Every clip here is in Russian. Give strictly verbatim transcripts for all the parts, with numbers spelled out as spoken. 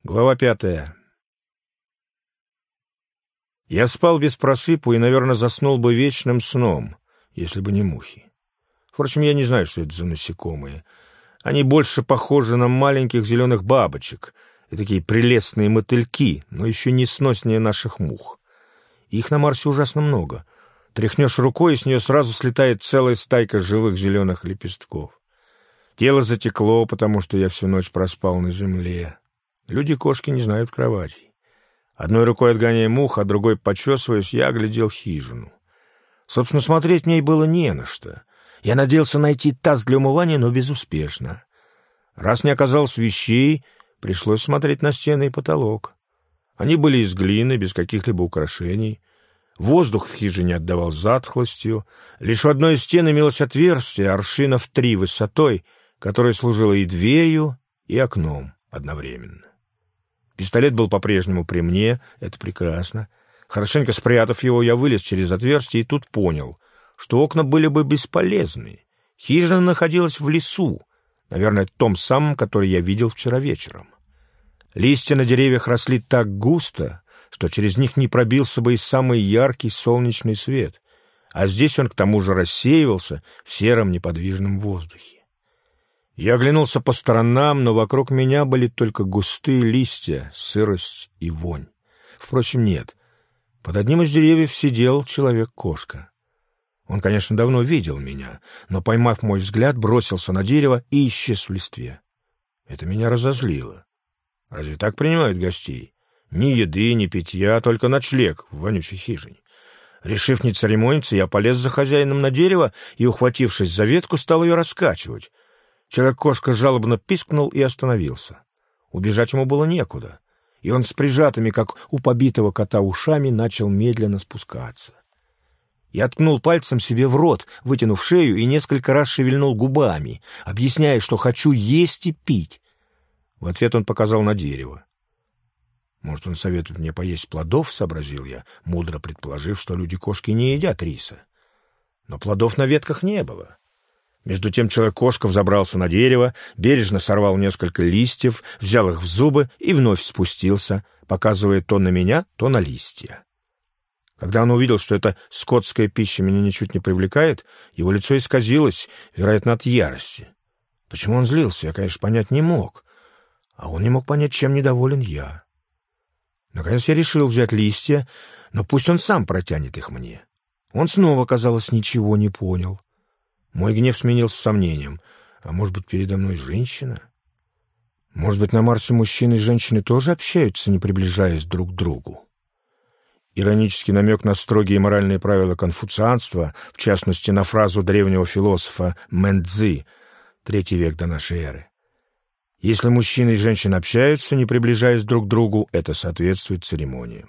Глава пятая. Я спал без просыпу и, наверное, заснул бы вечным сном, если бы не мухи. Впрочем, я не знаю, что это за насекомые. Они больше похожи на маленьких зеленых бабочек, и такие прелестные мотыльки, но еще не сноснее наших мух. Их на Марсе ужасно много. Тряхнешь рукой, и с нее сразу слетает целая стайка живых зеленых лепестков. Тело затекло, потому что я всю ночь проспал на земле. Люди-кошки не знают кроватей. Одной рукой отгоняя мух, а другой, почесываясь, я оглядел хижину. Собственно, смотреть мне и было не на что. Я надеялся найти таз для умывания, но безуспешно. Раз не оказалось вещей, пришлось смотреть на стены и потолок. Они были из глины, без каких-либо украшений. Воздух в хижине отдавал затхлостью. Лишь в одной из стен имелось отверстие, аршина в три высотой, которое служило и дверью, и окном одновременно. Пистолет был по-прежнему при мне, это прекрасно. Хорошенько спрятав его, я вылез через отверстие и тут понял, что окна были бы бесполезны. Хижина находилась в лесу, наверное, том самом, который я видел вчера вечером. Листья на деревьях росли так густо, что через них не пробился бы и самый яркий солнечный свет, а здесь он к тому же рассеивался в сером неподвижном воздухе. Я оглянулся по сторонам, но вокруг меня были только густые листья, сырость и вонь. Впрочем, нет. Под одним из деревьев сидел человек-кошка. Он, конечно, давно видел меня, но, поймав мой взгляд, бросился на дерево и исчез в листве. Это меня разозлило. Разве так принимают гостей? Ни еды, ни питья, только ночлег в вонючей хижине. Решив не церемониться, я полез за хозяином на дерево и, ухватившись за ветку, стал ее раскачивать. Человек-кошка жалобно пискнул и остановился. Убежать ему было некуда, и он с прижатыми, как у побитого кота, ушами начал медленно спускаться. Я ткнул пальцем себе в рот, вытянув шею, и несколько раз шевельнул губами, объясняя, что хочу есть и пить. В ответ он показал на дерево. «Может, он советует мне поесть плодов?» — сообразил я, мудро предположив, что люди-кошки не едят риса. Но плодов на ветках не было. Между тем человек-кошка взобрался на дерево, бережно сорвал несколько листьев, взял их в зубы и вновь спустился, показывая то на меня, то на листья. Когда он увидел, что эта скотская пища меня ничуть не привлекает, его лицо исказилось, вероятно, от ярости. Почему он злился, я, конечно, понять не мог, а он не мог понять, чем недоволен я. Наконец я решил взять листья, но пусть он сам протянет их мне. Он снова, казалось, ничего не понял. Мой гнев сменился сомнением. А может быть, передо мной женщина? Может быть, на Марсе мужчины и женщины тоже общаются, не приближаясь друг к другу? Иронический намек на строгие моральные правила конфуцианства, в частности, на фразу древнего философа Мэн Цзы, третий век до нашей эры. Если мужчина и женщина общаются, не приближаясь друг к другу, это соответствует церемониям.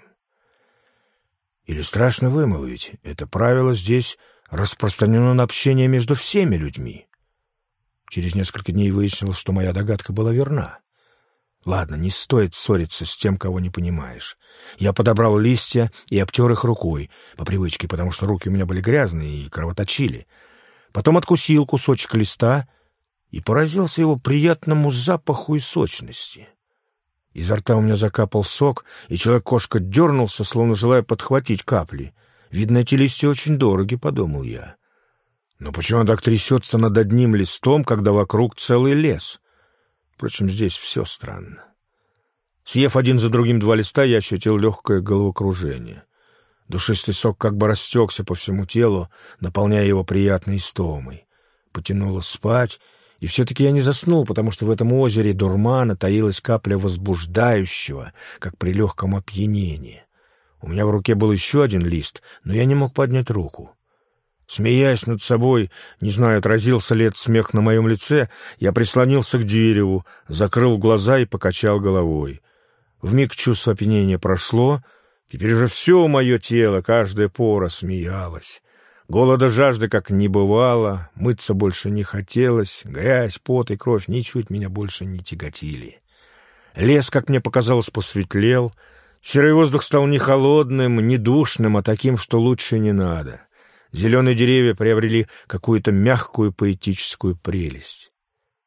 Или страшно вымолвить, это правило здесь распространено на общение между всеми людьми. Через несколько дней выяснилось, что моя догадка была верна. Ладно, не стоит ссориться с тем, кого не понимаешь. Я подобрал листья и обтер их рукой, по привычке, потому что руки у меня были грязные и кровоточили. Потом откусил кусочек листа и поразился его приятному запаху и сочности. Изо рта у меня закапал сок, и человек-кошка дернулся, словно желая подхватить капли. Видно, эти листья очень дороги, — подумал я. Но почему он так трясется над одним листом, когда вокруг целый лес? Впрочем, здесь все странно. Съев один за другим два листа, я ощутил легкое головокружение. Душистый сок как бы растекся по всему телу, наполняя его приятной истомой. Потянуло спать, и все-таки я не заснул, потому что в этом озере дурмана таилась капля возбуждающего, как при легком опьянении. У меня в руке был еще один лист, но я не мог поднять руку. Смеясь над собой, не знаю, отразился ли этот смех на моем лице, я прислонился к дереву, закрыл глаза и покачал головой. Вмиг чувство опьянения прошло, теперь уже все мое тело, каждая пора смеялась. Голода, жажды как не бывало, мыться больше не хотелось, грязь, пот и кровь ничуть меня больше не тяготили. Лес, как мне показалось, посветлел, серый воздух стал не холодным, не душным, а таким, что лучше не надо. Зеленые деревья приобрели какую-то мягкую поэтическую прелесть.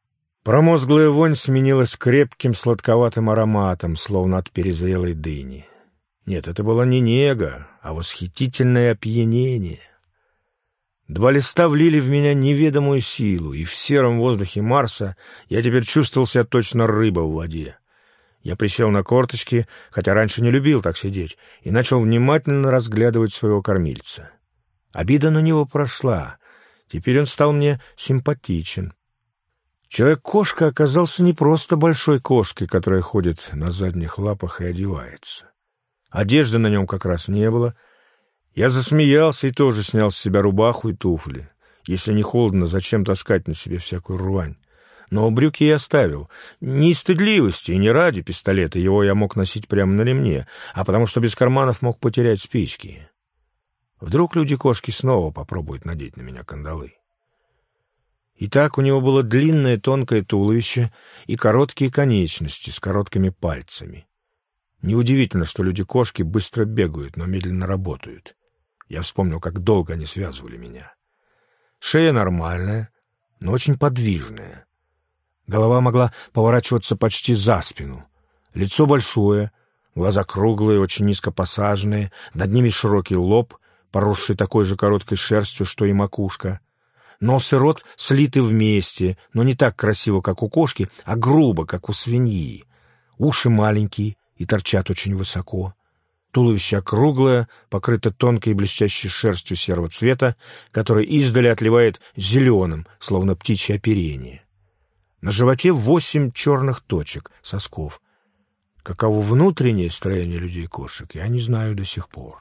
Промозглая вонь сменилась крепким сладковатым ароматом, словно от перезрелой дыни. Нет, это было не нега, а восхитительное опьянение. Два листа влили в меня неведомую силу, и в сером воздухе Марса я теперь чувствовал себя точно рыба в воде. Я присел на корточки, хотя раньше не любил так сидеть, и начал внимательно разглядывать своего кормильца. Обида на него прошла, теперь он стал мне симпатичен. Человек-кошка оказался не просто большой кошкой, которая ходит на задних лапах и одевается. Одежды на нем как раз не было. Я засмеялся и тоже снял с себя рубаху и туфли. Если не холодно, зачем таскать на себе всякую рвань? Но брюки я оставил. Не из стыдливости и не ради пистолета, его я мог носить прямо на ремне, а потому что без карманов мог потерять спички. Вдруг люди-кошки снова попробуют надеть на меня кандалы. Итак, у него было длинное тонкое туловище и короткие конечности с короткими пальцами. Неудивительно, что люди-кошки быстро бегают, но медленно работают. Я вспомнил, как долго они связывали меня. Шея нормальная, но очень подвижная. Голова могла поворачиваться почти за спину. Лицо большое, глаза круглые, очень низко посаженные, над ними широкий лоб, поросший такой же короткой шерстью, что и макушка. Нос и рот слиты вместе, но не так красиво, как у кошки, а грубо, как у свиньи. Уши маленькие и торчат очень высоко. Туловище округлое, покрыто тонкой и блестящей шерстью серого цвета, которая издали отливает зеленым, словно птичье оперение. На животе восемь черных точек, сосков. Каково внутреннее строение людей и кошек, я не знаю до сих пор.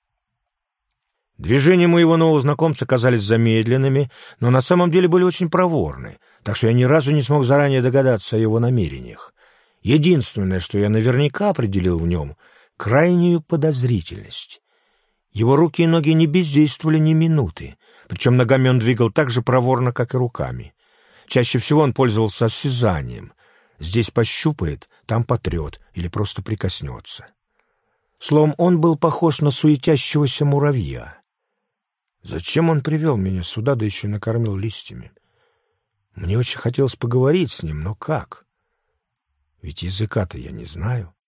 Движения моего нового знакомца казались замедленными, но на самом деле были очень проворны, так что я ни разу не смог заранее догадаться о его намерениях. Единственное, что я наверняка определил в нем — крайнюю подозрительность. Его руки и ноги не бездействовали ни минуты, причем ногами он двигал так же проворно, как и руками. Чаще всего он пользовался осязанием. Здесь пощупает, там потрет или просто прикоснется. Словом, он был похож на суетящегося муравья. Зачем он привел меня сюда, да еще и накормил листьями? Мне очень хотелось поговорить с ним, но как? Ведь языка-то я не знаю.